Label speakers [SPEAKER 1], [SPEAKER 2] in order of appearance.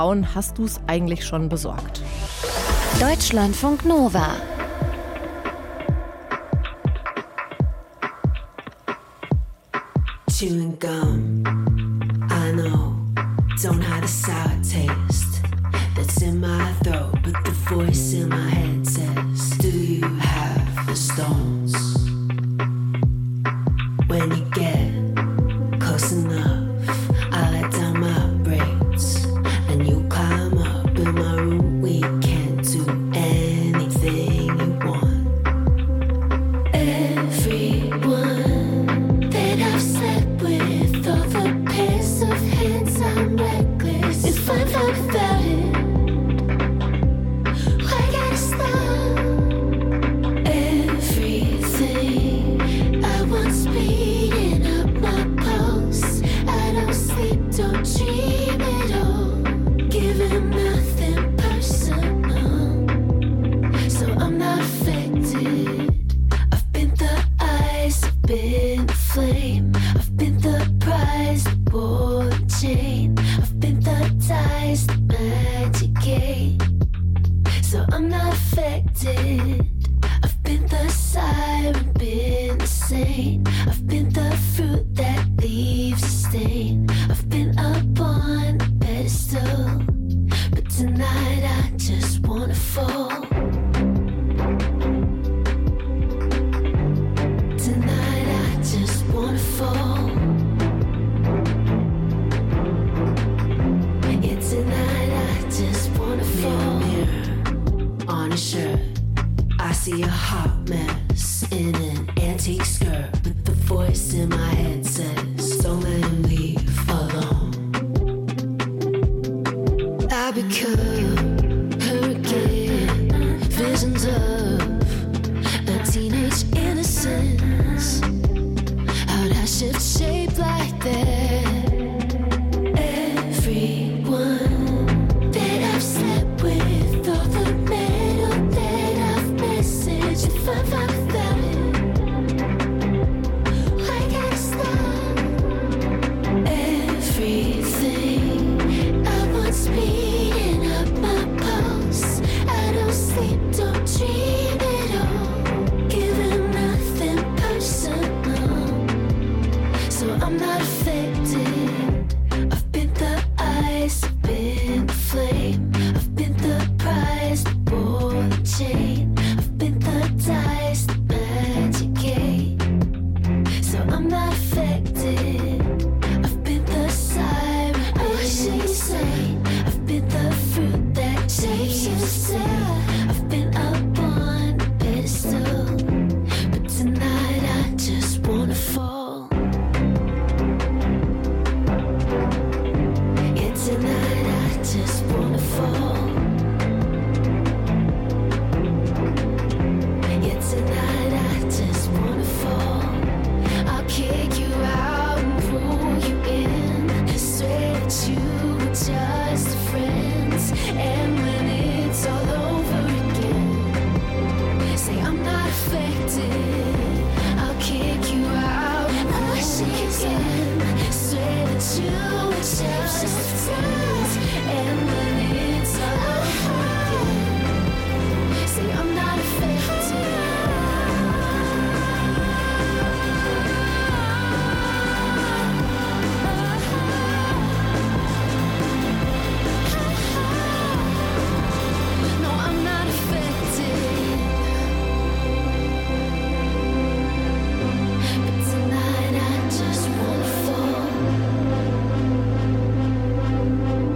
[SPEAKER 1] Frauen hast du's eigentlich schon besorgt?
[SPEAKER 2] Deutschlandfunk Nova.
[SPEAKER 3] Chewing gum, I know, don't have a sour taste that's in my throat, but the voice in my head says, do you have the stones? When you get close enough, I let down my brakes, and you climb up in my room. We can't do anything you want. Everyone that I've slept with, all the pairs of hands, I'm reckless. If I'm not without it, why gotta stop? Everything I want speeding up my pulse. I don't sleep, don't dream at all. Giving nothing personal, so I'm not affected. I've been the ice, I've been the flame, I've been the prize, the ball and chain, I've been the ties, the magic gate, so I'm not affected. I've been the siren, been the saint, I've been the fruit that leaves a stain, I've been up on the pedestal, but tonight I just wanna fall. Tonight I just wanna fall. Yeah, tonight I just wanna fall. Mirror on a shirt, I see a hot mess in an antique skirt, but the voice in my head says, don't let him leave alone. I become hurricane, visions of